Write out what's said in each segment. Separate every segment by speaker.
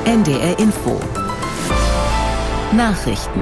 Speaker 1: NDR Info. Nachrichten.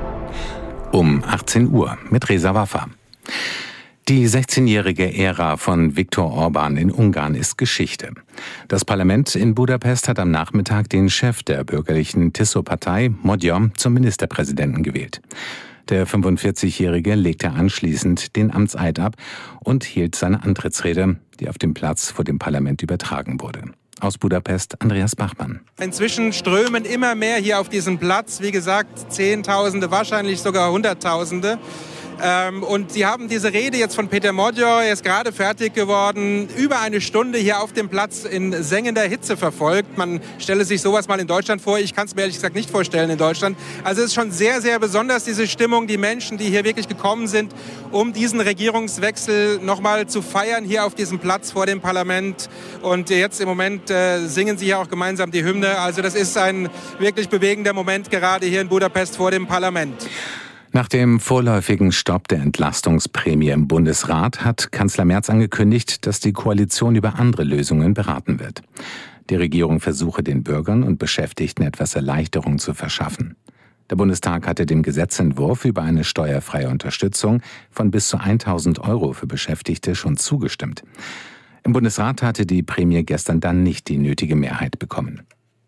Speaker 2: Um 18 Uhr mit Reza Waffa. Die 16-jährige Ära von Viktor Orbán in Ungarn ist Geschichte. Das Parlament in Budapest hat am Nachmittag den Chef der bürgerlichen Tiszó-Partei, Magyar, zum Ministerpräsidenten gewählt. Der 45-Jährige legte anschließend den Amtseid ab und hielt seine Antrittsrede, die auf dem Platz vor dem Parlament übertragen wurde. Aus Budapest, Andreas Bachmann.
Speaker 3: Inzwischen strömen immer mehr hier auf diesen Platz. Wie gesagt, Zehntausende, wahrscheinlich sogar Hunderttausende. Und Sie haben diese Rede jetzt von Péter Magyar, er ist gerade fertig geworden, über eine Stunde hier auf dem Platz in sengender Hitze verfolgt. Man stelle sich sowas mal in Deutschland vor. Ich kann es mir ehrlich gesagt nicht vorstellen in Deutschland. Also es ist schon sehr, sehr besonders, diese Stimmung, die Menschen, die hier wirklich gekommen sind, um diesen Regierungswechsel nochmal zu feiern, hier auf diesem Platz vor dem Parlament. Und jetzt im Moment singen sie hier auch gemeinsam die Hymne. Also das ist ein wirklich bewegender Moment, gerade hier in Budapest vor dem Parlament.
Speaker 2: Nach dem vorläufigen Stopp der Entlastungsprämie im Bundesrat hat Kanzler Merz angekündigt, dass die Koalition über andere Lösungen beraten wird. Die Regierung versuche, den Bürgern und Beschäftigten etwas Erleichterung zu verschaffen. Der Bundestag hatte dem Gesetzentwurf über eine steuerfreie Unterstützung von bis zu 1.000 € für Beschäftigte schon zugestimmt. Im Bundesrat hatte die Prämie gestern dann nicht die nötige Mehrheit bekommen.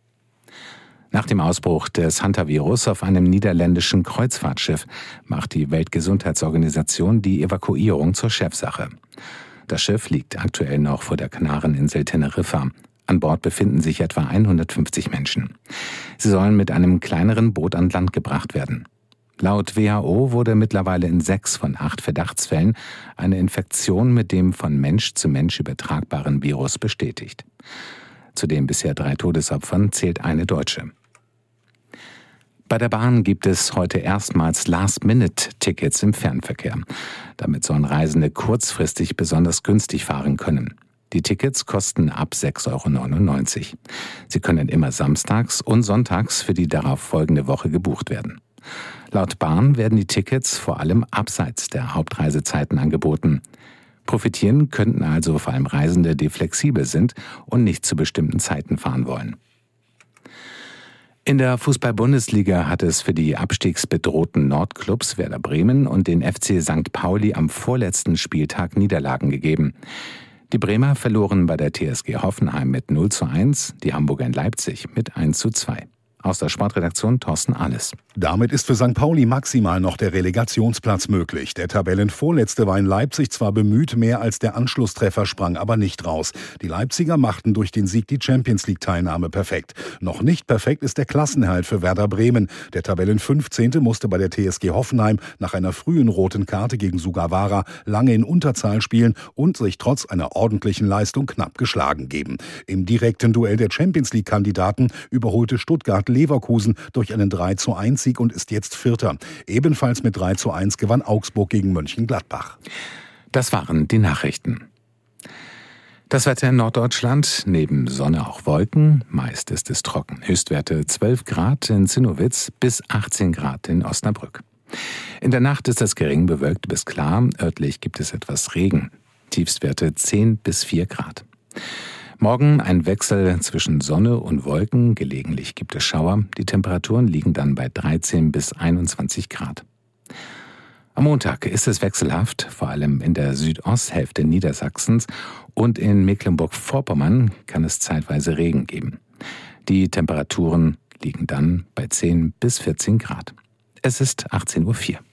Speaker 2: Nach dem Ausbruch des Hantavirus auf einem niederländischen Kreuzfahrtschiff macht die Weltgesundheitsorganisation die Evakuierung zur Chefsache. Das Schiff liegt aktuell noch vor der Kanareninsel Teneriffa. An Bord befinden sich etwa 150 Menschen. Sie sollen mit einem kleineren Boot an Land gebracht werden. Laut WHO wurde mittlerweile in 6 von 8 Verdachtsfällen eine Infektion mit dem von Mensch zu Mensch übertragbaren Virus bestätigt. Zu den bisher 3 Todesopfern zählt eine Deutsche. Bei der Bahn gibt es heute erstmals Last-Minute-Tickets im Fernverkehr. Damit sollen Reisende kurzfristig besonders günstig fahren können. Die Tickets kosten ab 6,99 €. Sie können immer samstags und sonntags für die darauf folgende Woche gebucht werden. Laut Bahn werden die Tickets vor allem abseits der Hauptreisezeiten angeboten. Profitieren könnten also vor allem Reisende, die flexibel sind und nicht zu bestimmten Zeiten fahren wollen. In der Fußball-Bundesliga hat es für die abstiegsbedrohten Nordclubs Werder Bremen und den FC St. Pauli am vorletzten Spieltag Niederlagen gegeben. Die Bremer verloren bei der TSG Hoffenheim mit 0:1, die Hamburger in Leipzig mit 1:2. Aus der Sportredaktion Thorsten Ahles.
Speaker 4: Damit ist für St. Pauli maximal noch der Relegationsplatz möglich. Der Tabellenvorletzte war in Leipzig zwar bemüht, mehr als der Anschlusstreffer sprang aber nicht raus. Die Leipziger machten durch den Sieg die Champions-League-Teilnahme perfekt. Noch nicht perfekt ist der Klassenerhalt für Werder Bremen. Der Tabellen-15. musste bei der TSG Hoffenheim nach einer frühen roten Karte gegen Sugawara lange in Unterzahl spielen und sich trotz einer ordentlichen Leistung knapp geschlagen geben. Im direkten Duell der Champions-League-Kandidaten überholte Stuttgart Leverkusen durch einen 3:1-Sieg und ist jetzt Vierter. Ebenfalls mit 3:1 gewann Augsburg gegen Mönchengladbach.
Speaker 2: Das waren die Nachrichten. Das Wetter in Norddeutschland, neben Sonne auch Wolken, meist ist es trocken. Höchstwerte 12 Grad in Zinnowitz bis 18 Grad in Osnabrück. In der Nacht ist es gering bewölkt bis klar, örtlich gibt es etwas Regen. Tiefstwerte 10 bis 4 Grad. Morgen ein Wechsel zwischen Sonne und Wolken, gelegentlich gibt es Schauer. Die Temperaturen liegen dann bei 13 bis 21 Grad. Am Montag ist es wechselhaft, vor allem in der Südosthälfte Niedersachsens und in Mecklenburg-Vorpommern kann es zeitweise Regen geben. Die Temperaturen liegen dann bei 10 bis 14 Grad. Es ist 18:04 Uhr.